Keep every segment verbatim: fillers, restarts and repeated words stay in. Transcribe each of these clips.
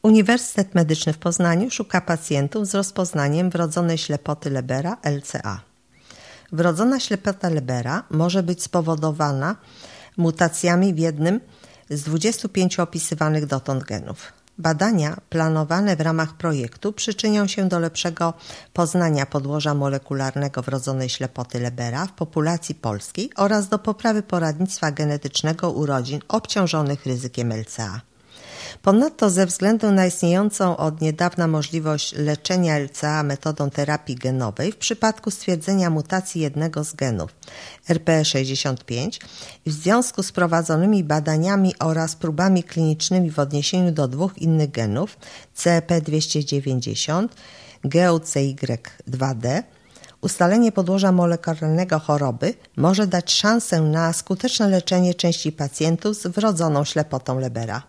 Uniwersytet Medyczny w Poznaniu szuka pacjentów z rozpoznaniem wrodzonej ślepoty Lebera L C A. Wrodzona ślepota Lebera może być spowodowana mutacjami w jednym z dwudziestu pięciu opisywanych dotąd genów. Badania planowane w ramach projektu przyczynią się do lepszego poznania podłoża molekularnego wrodzonej ślepoty Lebera w populacji polskiej oraz do poprawy poradnictwa genetycznego u rodzin obciążonych ryzykiem L C A. Ponadto ze względu na istniejącą od niedawna możliwość leczenia L C A metodą terapii genowej w przypadku stwierdzenia mutacji jednego z genów R P E sześćdziesiąt pięć w związku z prowadzonymi badaniami oraz próbami klinicznymi w odniesieniu do dwóch innych genów C E P dwieście dziewięćdziesiąt, G U C Y dwa D, ustalenie podłoża molekularnego choroby może dać szansę na skuteczne leczenie części pacjentów z wrodzoną ślepotą Lebera.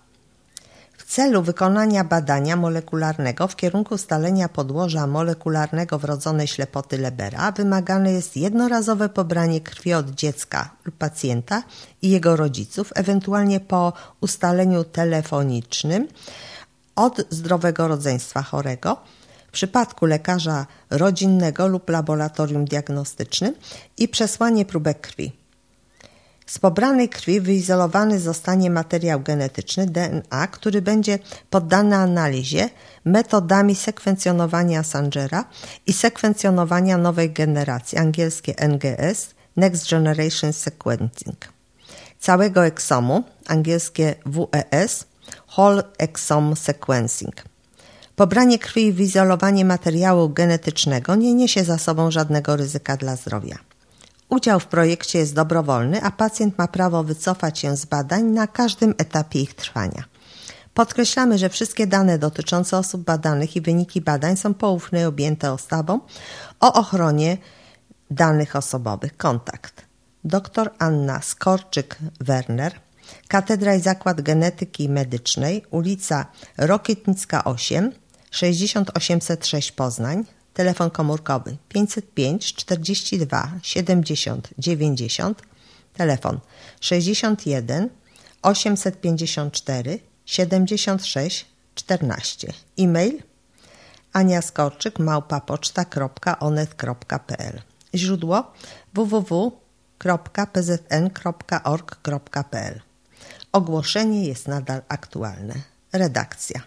W celu wykonania badania molekularnego w kierunku ustalenia podłoża molekularnego wrodzonej ślepoty Lebera wymagane jest jednorazowe pobranie krwi od dziecka lub pacjenta i jego rodziców, ewentualnie po ustaleniu telefonicznym od zdrowego rodzeństwa chorego, w przypadku lekarza rodzinnego lub laboratorium diagnostycznym i przesłanie próbek krwi. Z pobranej krwi wyizolowany zostanie materiał genetyczny D N A, który będzie poddany analizie metodami sekwencjonowania Assangera i sekwencjonowania nowej generacji, angielskie N G S, Next Generation Sequencing, całego eksomu, angielskie W E S, Whole Exome Sequencing. Pobranie krwi i wyizolowanie materiału genetycznego nie niesie za sobą żadnego ryzyka dla zdrowia. Udział w projekcie jest dobrowolny, a pacjent ma prawo wycofać się z badań na każdym etapie ich trwania. Podkreślamy, że wszystkie dane dotyczące osób badanych i wyniki badań są poufne i objęte ustawą o ochronie danych osobowych. Kontakt: dr Anna Skorczyk-Werner, Katedra i Zakład Genetyki Medycznej, ulica Rokietnicka osiem, sześćdziesiąt osiemset sześć Poznań. Telefon komórkowy pięćset pięć czterdzieści dwa siedemdziesiąt dziewięćdziesiąt, telefon sześćdziesiąt jeden osiemset pięćdziesiąt cztery siedemdziesiąt sześć czternaście, e-mail aniaskorczyk małpa poczta kropka onet kropka p l, źródło w w w kropka p z n kropka org kropka p l. Ogłoszenie jest nadal aktualne. Redakcja: